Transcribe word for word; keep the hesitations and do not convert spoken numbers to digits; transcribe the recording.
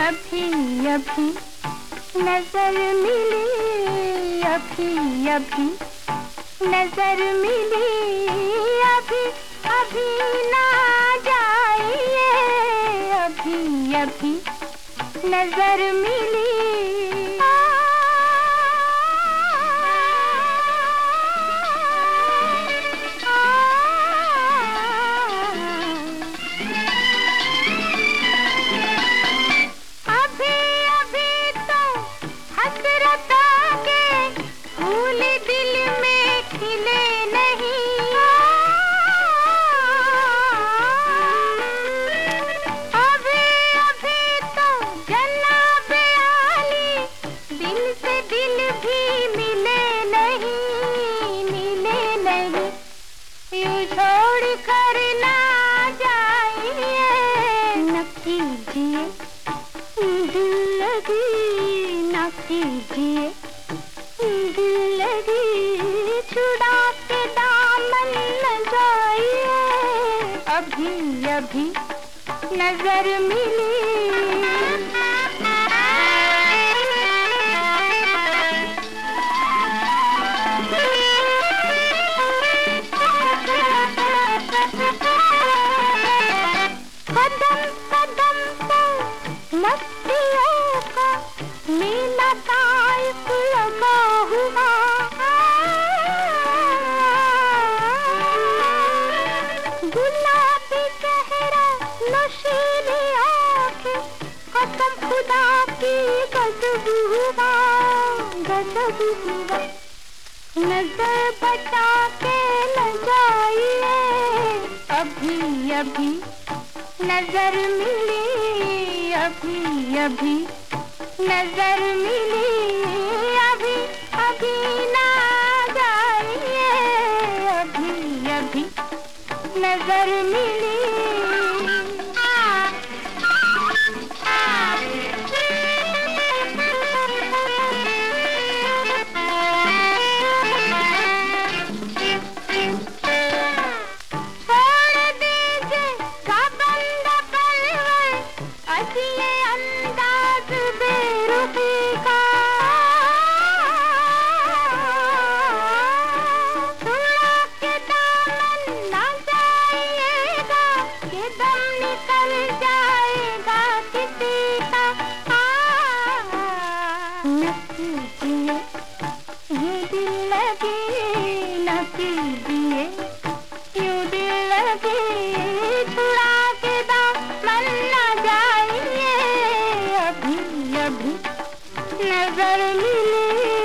अभी अभी नजर मिली, अभी अभी नजर मिली, अभी अभी ना जाइए, अभी अभी नजर मिली। छोड़ कर ना जाइए, न कीजिए दिल लगी, न कीजिए दिल लगी, छुड़ा के दामन न जाइए, अभी अभी नजर मिली। कदम कदम पर मस्तियों का नीला ताइफ लगा हुआ, गुलाबी चेहरा नशीली आँखें, कसम खुदा की गजब हुआ, गजब हुआ। नजर बचा के न जाइए, अभी अभी नजर मिली, अभी अभी नजर मिली, अभी अभी ना जाइए, अभी अभी नजर मिली। ये अंदाज बेरुखी का, छुड़ा के दामन न जाइएगा, ये दम निकल जाएगा किसी का। न कीजिए ये दिल लगी, न कीजिए यूं दिल लगी, छुड़ा के दामन न जाइए, अभी अभी नजर मिली।